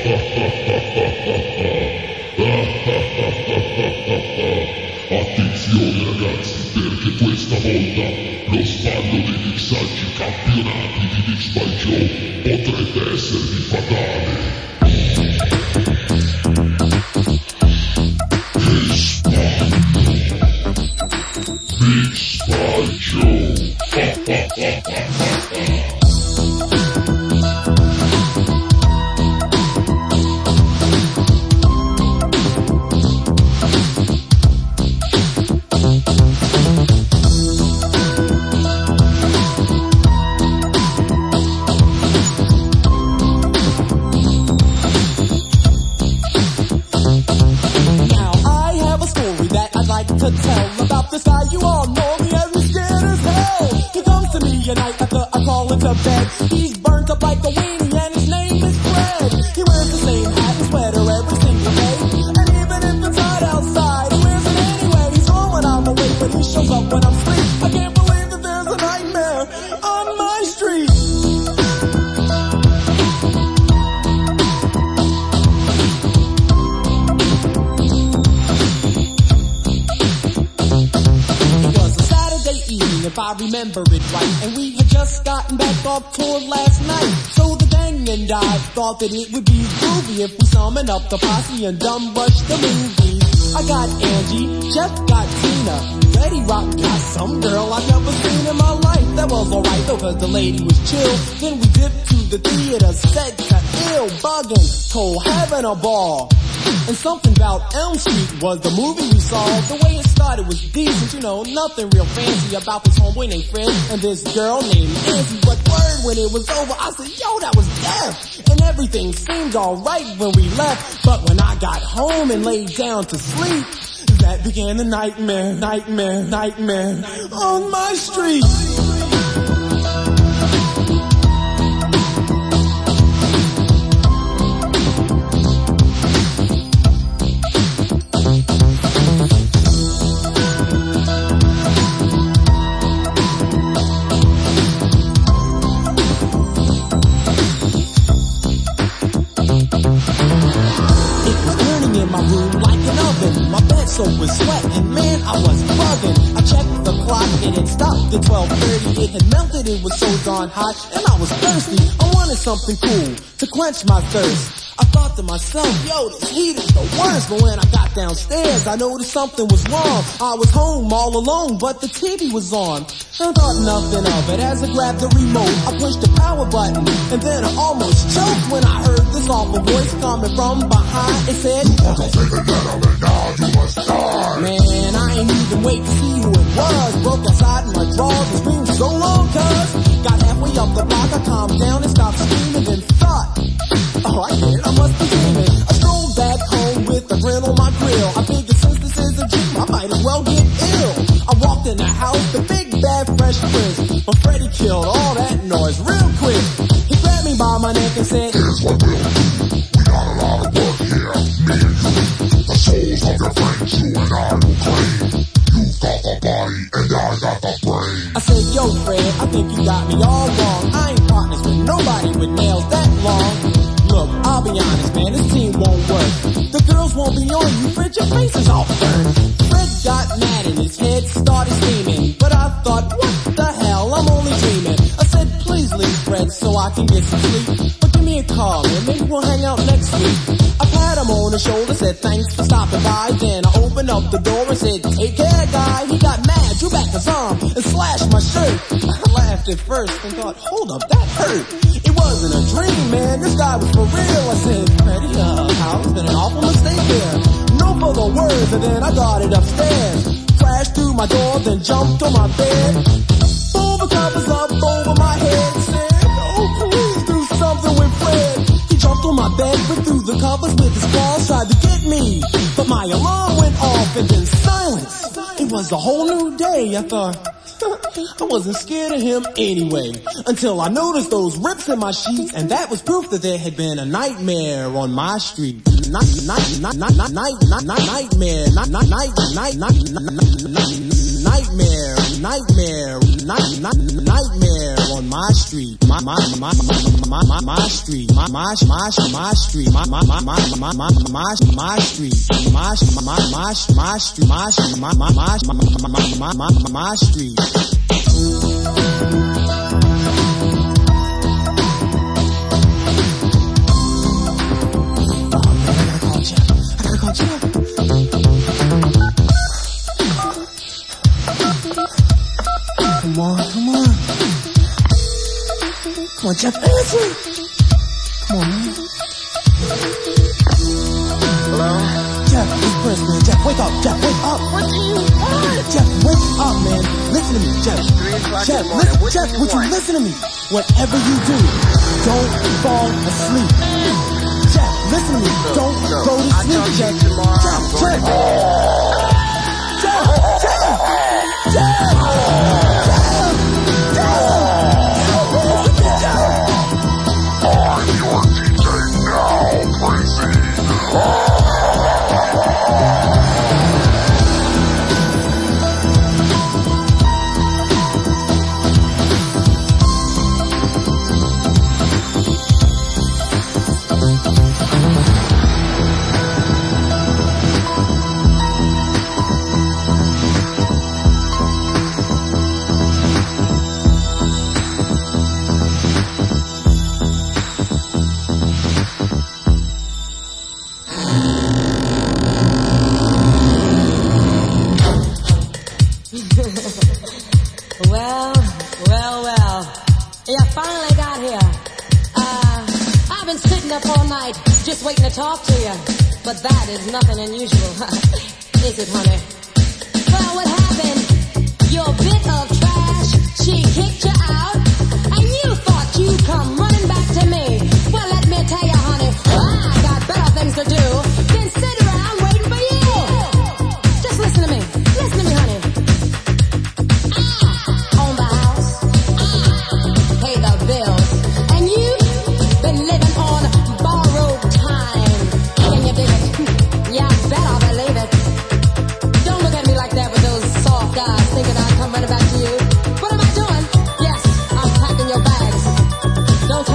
Attenzione ragazzi, perché questa volta lo sballo dei mixaggi campionati di Mix by Joe potrebbe esservi fatale. Mix by Joe. To tell about this guy, you all know me as he's scared as hell. He comes to me at night after I call into bed. He's burnt up like a weenie and his name is Fred. He wears the same hat and sweater every single day. And even if it's hot outside, he wears it anyway. He's home when I'm awake, but he shows up when I'm asleep. I can't believe that there's a nightmare on my street. If I remember it right, and we had just gotten back off tour last night. So the gang and I thought that it would be groovy if we summon up the posse and dumb rush the movie. I got Angie, Jeff got Tina, Betty Rock got some girl I've never seen in my life. That was alright though, cause the lady was chill. Then we dipped to the theater, set to ill, bugging, told having a ball. And something about Elm Street was the movie we saw. The way it started was decent, you know, nothing real fancy about this homeboy named Fred and this girl named Nancy. But word when it was over, I said, yo, that was death. And everything seemed alright when we left. But when I got home and laid down to sleep, that began the nightmare on my street. soaked with sweat, and man, I was bugging. I checked the clock, and it stopped at 12:30. It had melted, it was so darn hot, and I was thirsty. I wanted something cool to quench my thirst. I thought to myself, yo, this heat is the worst. But when I got downstairs, I noticed something was wrong. I was home all alone, but the TV was on. I thought nothing of it as I grabbed the remote. I pushed the power button, and then I almost choked when I heard this awful voice coming from behind. It said, "You want to take a letter and now you must die." Man, I ain't even wait to see who it was. Broke outside in my drawers and screamed so long, cuz got halfway up the block, I calmed down and stopped screaming and thought, oh, I get it, I must be dreaming. I strolled back home with a grin on my grill. I figured since this is a dream, I might as well get ill. I walked in the house, the big bad fresh prince, but Freddy killed all that noise real quick. He grabbed me by my neck and said, "Here's what we'll do. We got a lot of work here, me and you. The souls of your friends you and I will claim. You've got the body and I got the brain." I said, yo Fred, I think you got me all wrong. I ain't partners with nobody with nails that long. Look, I'll be honest, man, this team won't work. The girls won't be on you, Fred, your face is all burned. Fred got mad and his head started steaming, but I thought, what the hell, I'm only dreaming. I said, please leave, Fred, so I can get some sleep. But give me a call, and maybe we'll hang out next week. I pat him on the shoulder, said thanks for stopping by. Then I opened up the door and said, take care, guy. He got mad, drew back his arm, and slashed my shirt. I laughed at first and thought, hold up, that hurt. It wasn't a dream, man, this guy was for real. I said, Freddy, it's been an awful mistake here. No further words, and then I darted upstairs. Crashed through my door, then jumped on my bed. Pulled the covers up over my head, said, oh, please do something with Fred. He jumped on my bed, ripped through the covers with his claws, tried to get me. But my alarm went off, and then silence. It was a whole new day, I thought. I wasn't scared of him anyway, until I noticed those rips in my sheets, and that was proof that there had been a nightmare on my street. Nightmare. nightmare on my street, my street, my street, my street. Come on. Come on, Jeff, answer. Come on, man. Hello? Jeff, it's Prince, man. Jeff, wake up. Jeff, wake up. What do you want? Jeff, wake up, man. Listen to me, Jeff. 3 o'clock Jeff, in the morning. What Jeff, do you would you want? listen to me? Whatever you do, don't fall asleep. Jeff, listen to me. Don't go to I'll sleep, talk to Jeff. you tomorrow. I'm going to I'm your DJ now, crazy. Well. You finally got here. I've been sitting up all night just waiting to talk to you. But that is nothing unusual. Is it, honey? Well, what happened? You're a bit of trash. She kicked you out. And you thought you'd come running back to me. Well, let me tell you, honey, I got better things to do than sit around waiting for you. Just listen to me. Listen to me, honey. Own the house, pay the bills, and you've been living on borrowed time. Can you dig it? Yeah, I bet I'll believe it. Don't look at me like that with those soft eyes, thinking I'd come running back to you. What am I doing? Yes, I'm packing your bags. Don't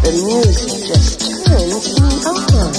The music just turns me on.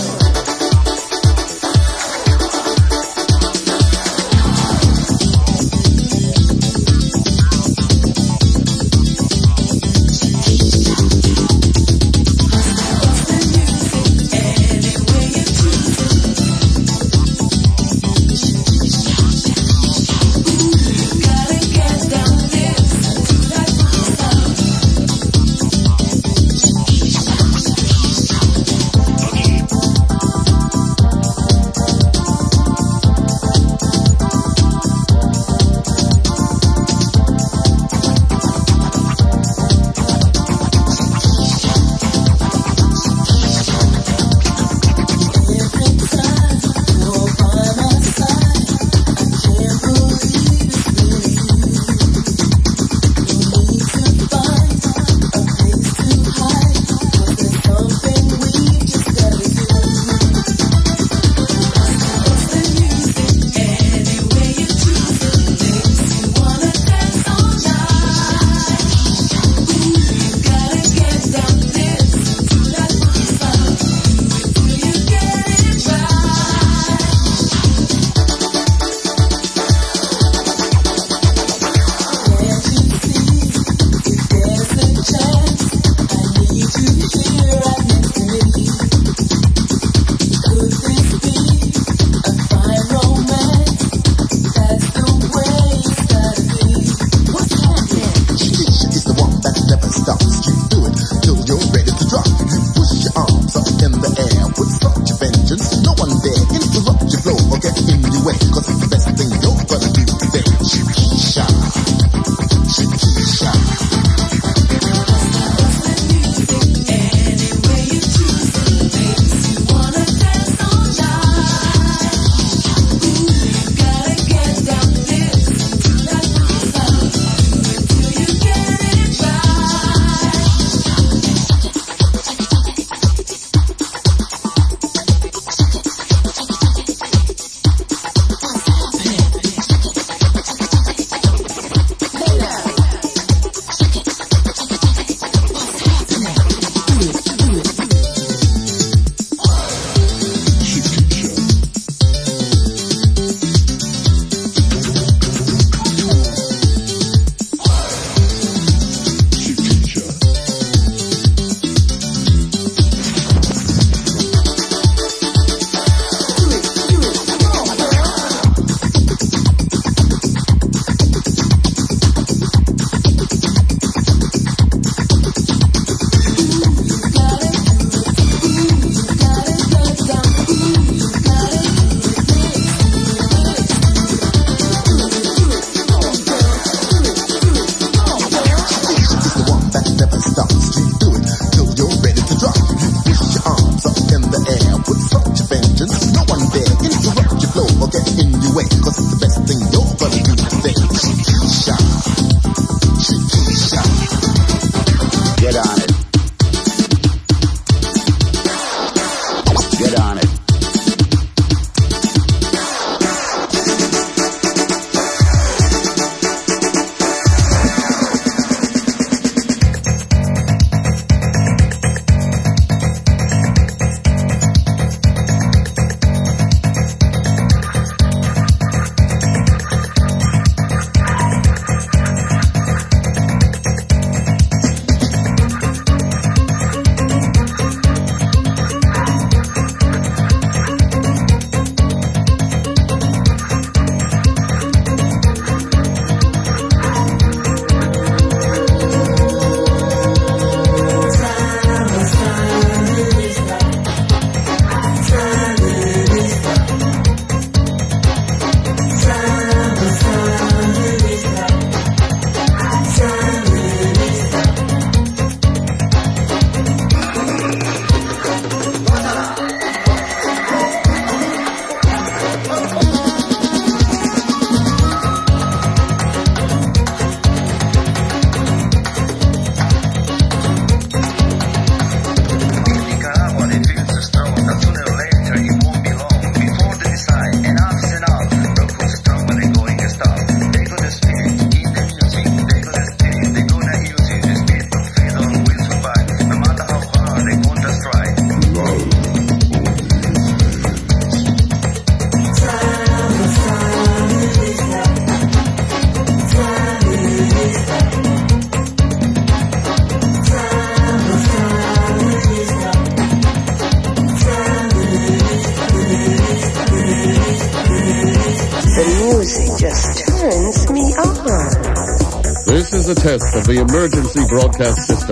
music just turns me on. This is a test of the emergency broadcast system.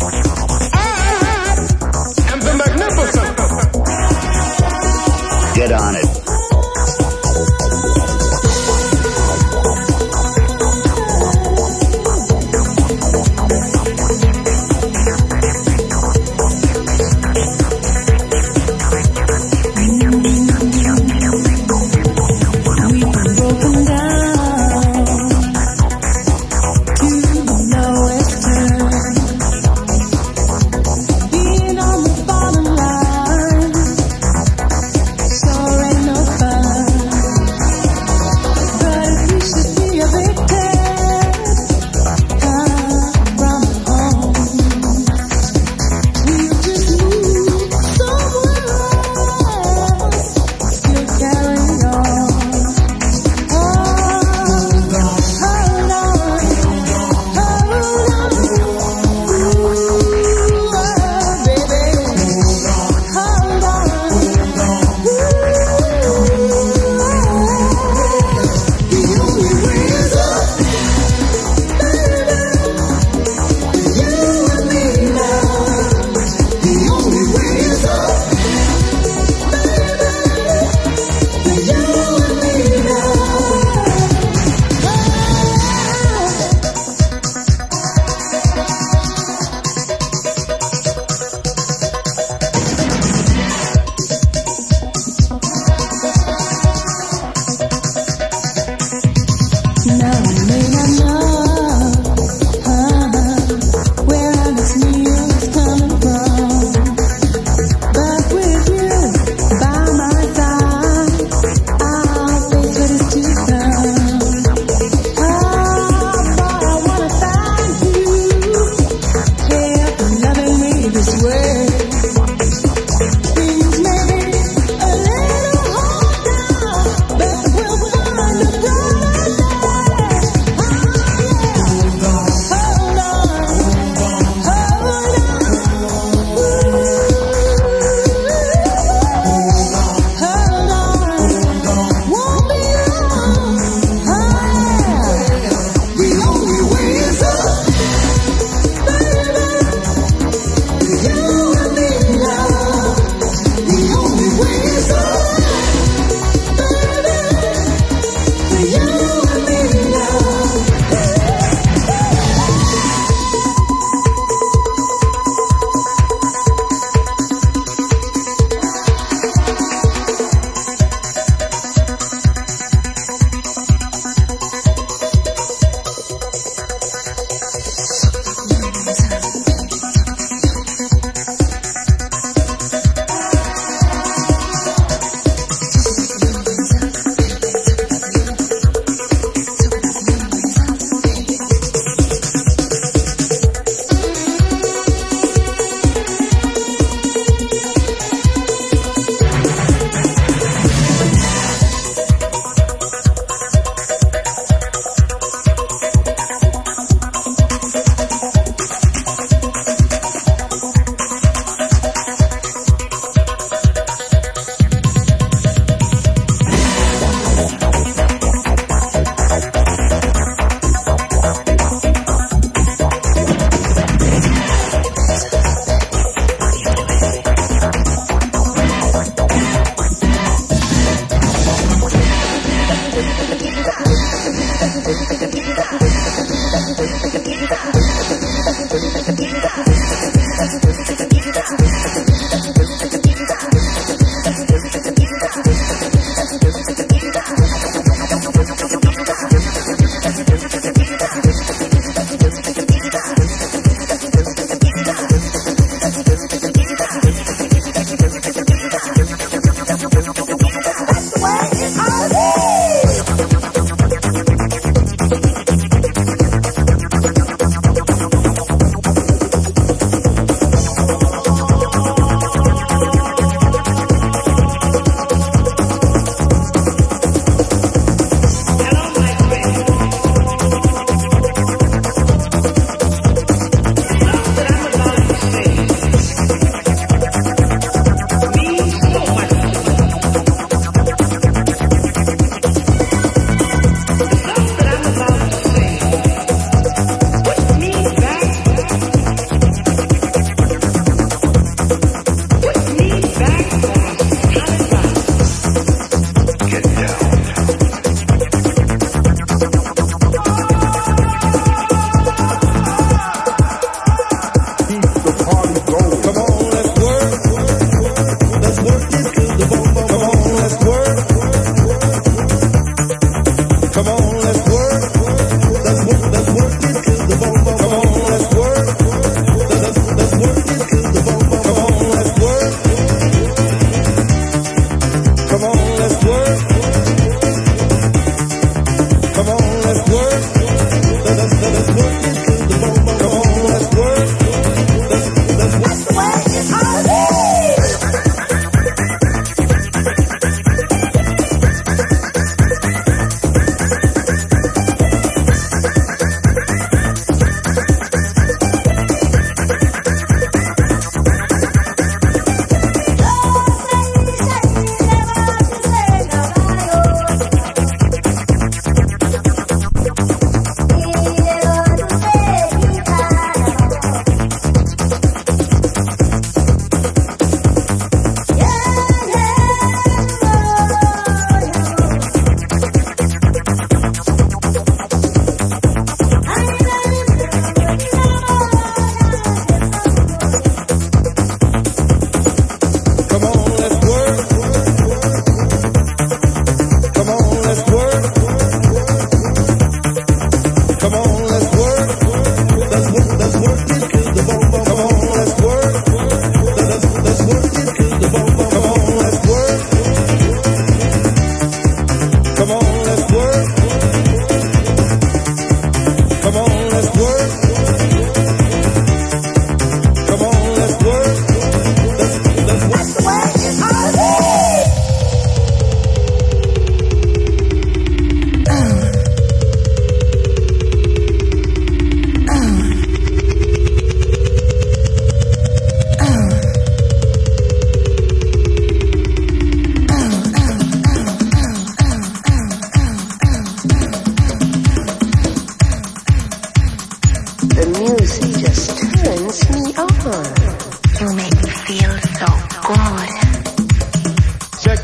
And the magnificent. Get on it.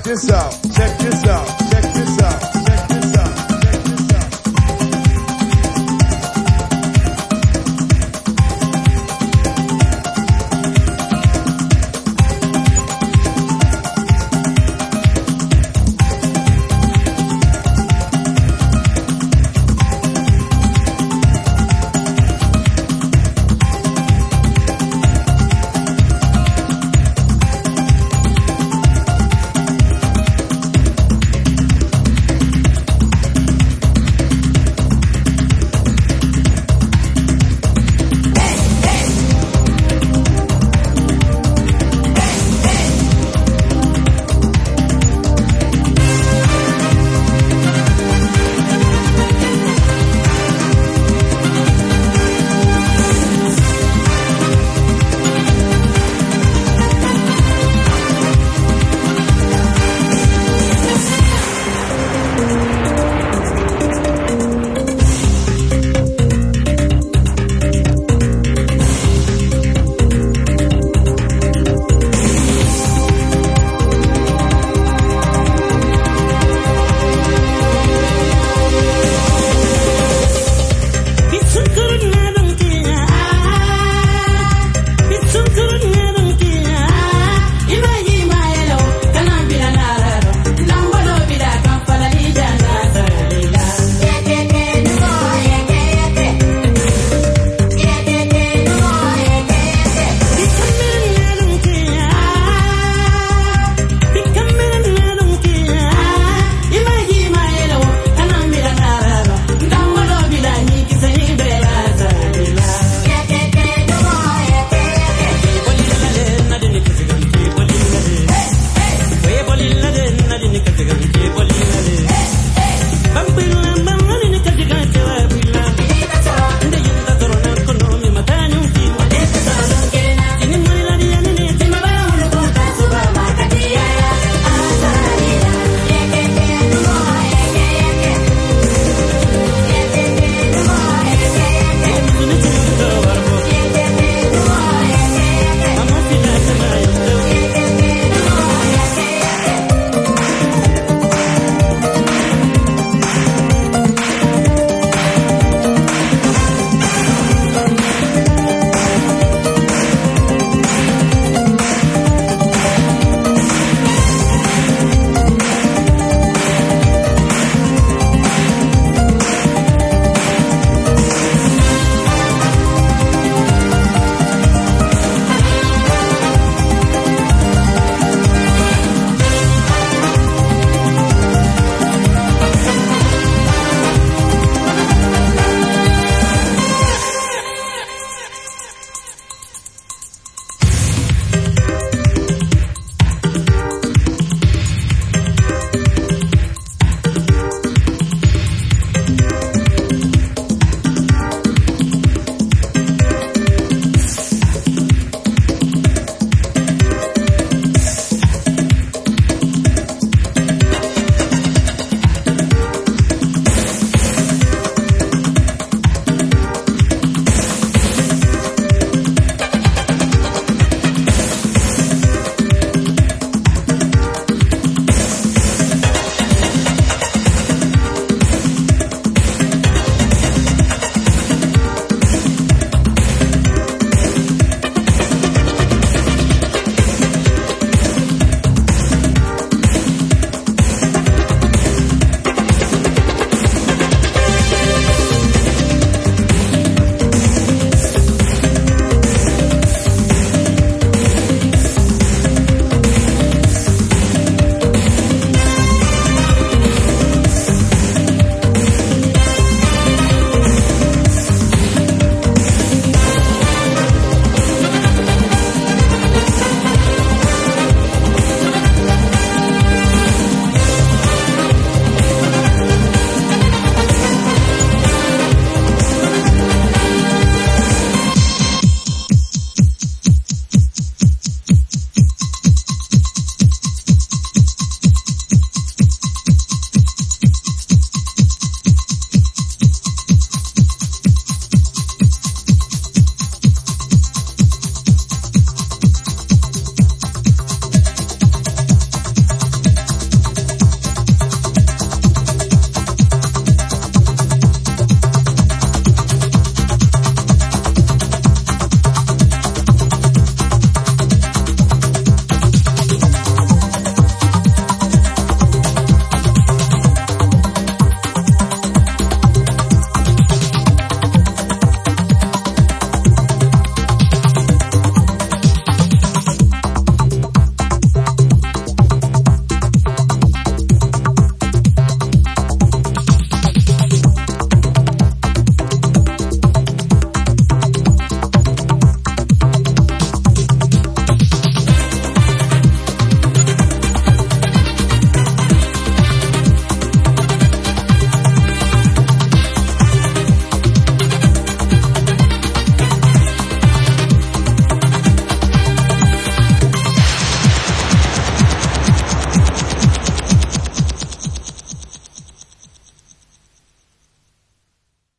this out. Check this out.